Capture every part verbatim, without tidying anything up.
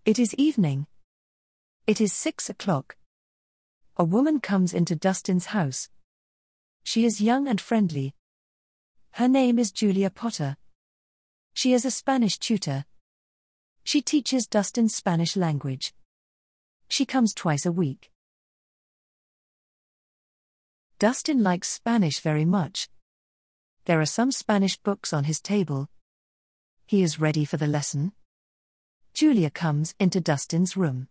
It is evening. It is six o'clock. A woman comes into Dustin's house. She is young and friendly. Her name is Julia Potter. She is a Spanish tutor. She teaches Dustin Spanish language. She comes twice a week. Dustin likes Spanish very much. There are some Spanish books on his table. He is ready for the lesson. Julia comes into Dustin's room.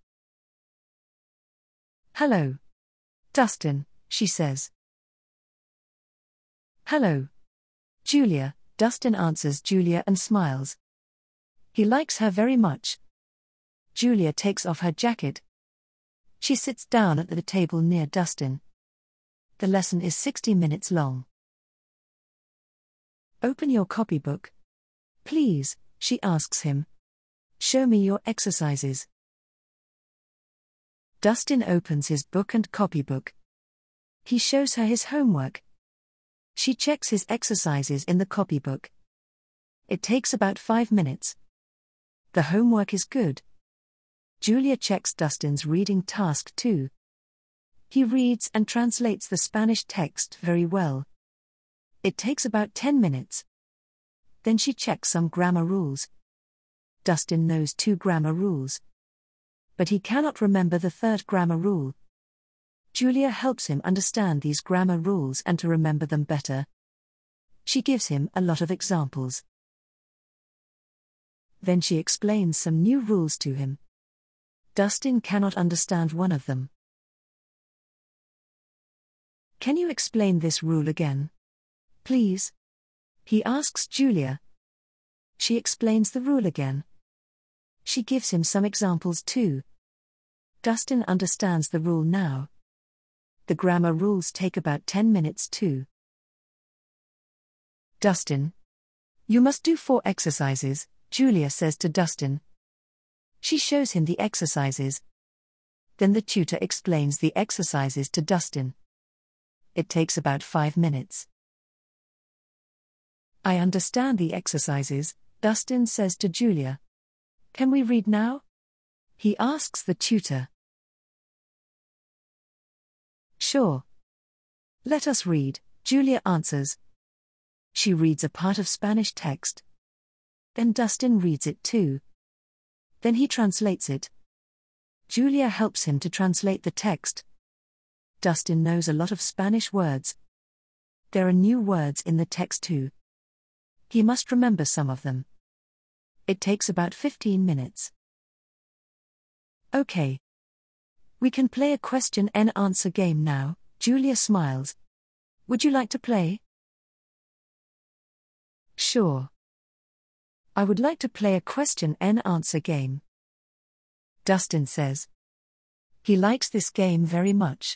"Hello, Dustin," she says. "Hello, Julia," Dustin answers Julia and smiles. He likes her very much. Julia takes off her jacket. She sits down at the table near Dustin. The lesson is sixty minutes long. "Open your copybook, please," she asks him. "Show me your exercises." Dustin opens his book and copybook. He shows her his homework. She checks his exercises in the copybook. It takes about five minutes. The homework is good. Julia checks Dustin's reading task too. He reads and translates the Spanish text very well. It takes about ten minutes. Then she checks some grammar rules. Dustin knows two grammar rules. But he cannot remember the third grammar rule. Julia helps him understand these grammar rules and to remember them better. She gives him a lot of examples. Then she explains some new rules to him. Dustin cannot understand one of them. "Can you explain this rule again, please?" he asks Julia. She explains the rule again. She gives him some examples too. Dustin understands the rule now. The grammar rules take about ten minutes too. "Dustin, you must do four exercises," Julia says to Dustin. She shows him the exercises. Then the tutor explains the exercises to Dustin. It takes about five minutes. "I understand the exercises," Dustin says to Julia. "Can we read now?" he asks the tutor. "Sure. Let us read," Julia answers. She reads a part of Spanish text. Then Dustin reads it too. Then he translates it. Julia helps him to translate the text. Dustin knows a lot of Spanish words. There are new words in the text too. He must remember some of them. It takes about fifteen minutes. "Okay. We can play a question and answer game now," Julia smiles. "Would you like to play?" "Sure. I would like to play a question and answer game," Dustin says. He likes this game very much.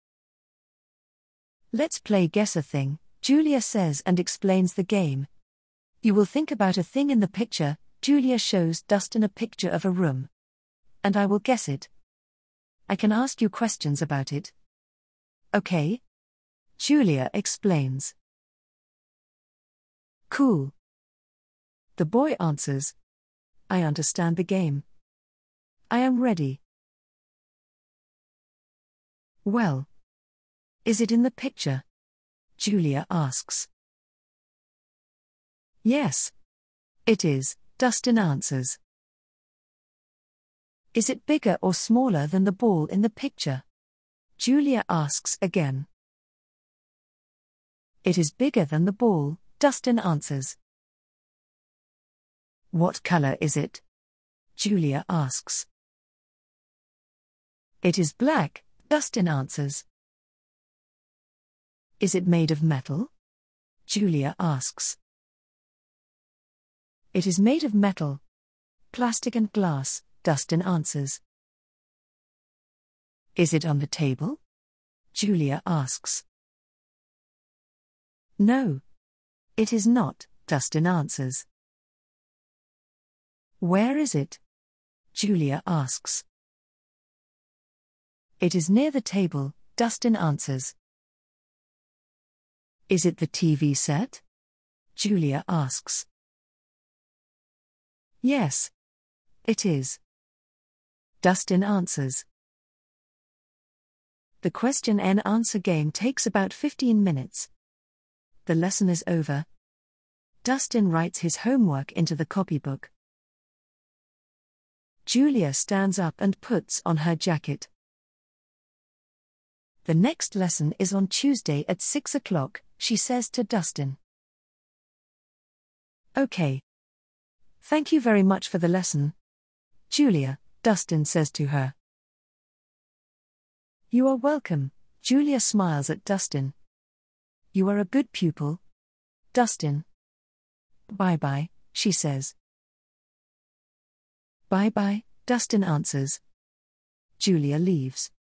"Let's play Guess a Thing," Julia says and explains the game. You will think about a thing in the picture. Julia shows Dustin a picture of a room. And I will guess it. I can ask you questions about it. "Okay?" Julia explains. "Cool." The boy answers. "I understand the game. I am ready." "Well, is it in the picture?" Julia asks. "Yes, it is," Dustin answers. "Is it bigger or smaller than the ball in the picture?" Julia asks again. "It is bigger than the ball," Dustin answers. "What color is it?" Julia asks. "It is black," Dustin answers. "Is it made of metal?" Julia asks. "It is made of metal, plastic and glass," Dustin answers. "Is it on the table?" Julia asks. "No, it is not," Dustin answers. "Where is it?" Julia asks. "It is near the table," Dustin answers. "Is it the T V set?" Julia asks. "Yes, it is." Dustin answers. The question and answer game takes about fifteen minutes. The lesson is over. Dustin writes his homework into the copybook. Julia stands up and puts on her jacket. The next lesson is on Tuesday at six o'clock, she says to Dustin. Okay. Thank you very much for the lesson, Julia, Dustin says to her. You are welcome, Julia smiles at Dustin. You are a good pupil, Dustin. Bye-bye, she says. Bye-bye, Dustin answers. Julia leaves.